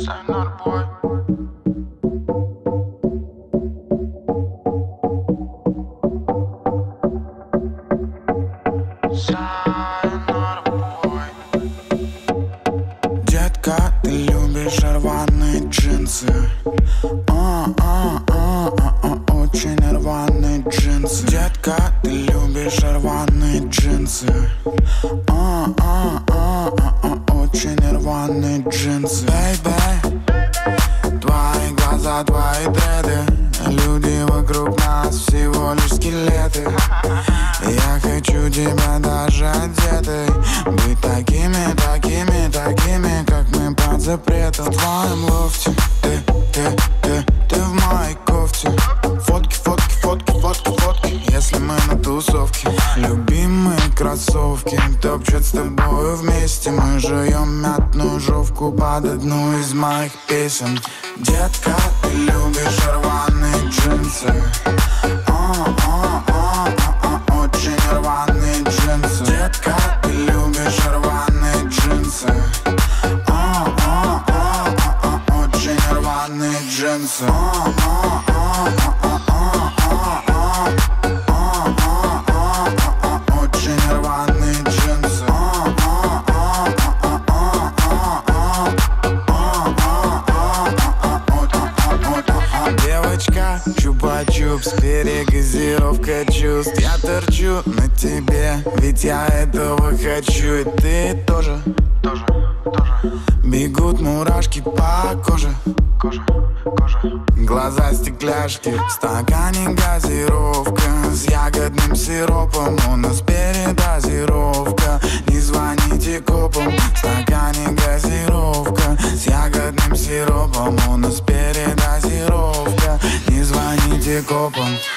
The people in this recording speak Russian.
Детка, ты любишь рваные джинсы. Очень рваные джинсы. Детка, ты любишь рваные джинсы. Очень рваные джинсы. Бэйбэй, твои глаза, твои дреды. Люди вокруг нас всего лишь скелеты. Я хочу тебя даже одетой. Быть такими, такими, такими, как мы под запретом. В твоем лофте ты в моей кофте. Фотки, фотки, фотки, фотки, фотки, если мы на тусовке. Любимые кроссовки топчут с тобою вместе. Мы жуем мятную жовку под одну из моих песен. Детка, ты любишь рваные джинсы. Очень рваные джинсы. Детка, ты любишь рваные джинсы. Очень рваные джинсы. Очень рваные джинсы. Девочка, чупа-чупс, перегазировка чувств. Я торчу на тебе, ведь я этого хочу. И ты тоже. Бегут мурашки по коже. Глаза стекляшки, в стакане газировка с ягодным сиропом. У нас передозировка, не звоните копам. В стакане газировка с ягодным сиропом. У нас передозировка, не звоните копам.